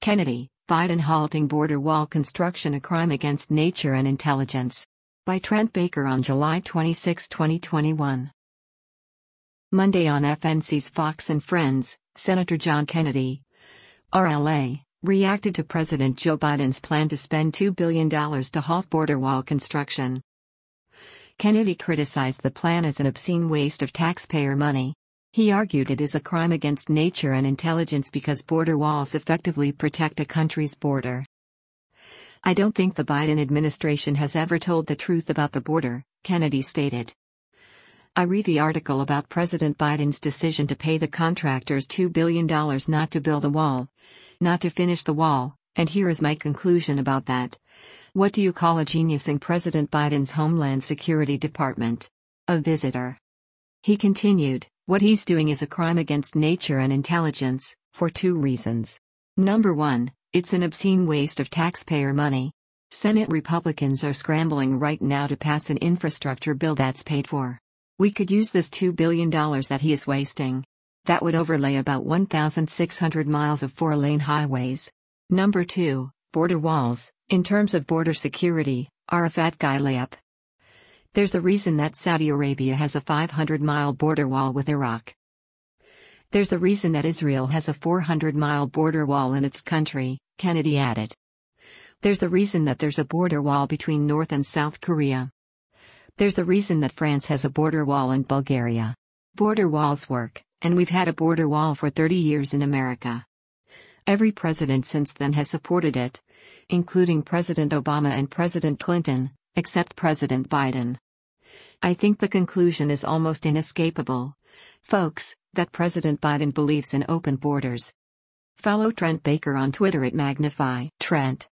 Kennedy, Biden halting border wall construction a crime against nature and intelligence. By Trent Baker on July 26, 2021. Monday on FNC's Fox and Friends, Senator John Kennedy, RLA, reacted to President Joe Biden's plan to spend $2 billion to halt border wall construction. Kennedy criticized the plan as an obscene waste of taxpayer money. He argued it is a crime against nature and intelligence because border walls effectively protect a country's border. "I don't think the Biden administration has ever told the truth about the border," Kennedy stated. "I read the article about President Biden's decision to pay the contractors $2 billion not to build a wall, not to finish the wall, and here is my conclusion about that. What do you call a genius in President Biden's Homeland Security Department? A visitor." He continued, "What he's doing is a crime against nature and intelligence, for two reasons. Number one, it's an obscene waste of taxpayer money. Senate Republicans are scrambling right now to pass an infrastructure bill that's paid for. We could use this $2 billion that he is wasting. That would overlay about 1,600 miles of four-lane highways. Number two, border walls, in terms of border security, are a fat guy layup. There's the reason that Saudi Arabia has a 500-mile border wall with Iraq. There's the reason that Israel has a 400-mile border wall in its country," Kennedy added. "There's the reason that there's a border wall between North and South Korea. There's the reason that France has a border wall in Bulgaria. Border walls work, and we've had a border wall for 30 years in America. Every president since then has supported it, including President Obama and President Clinton, except President Biden. I think the conclusion is almost inescapable, folks, that President Biden believes in open borders." Follow Trent Baker on Twitter at Magnify Trent.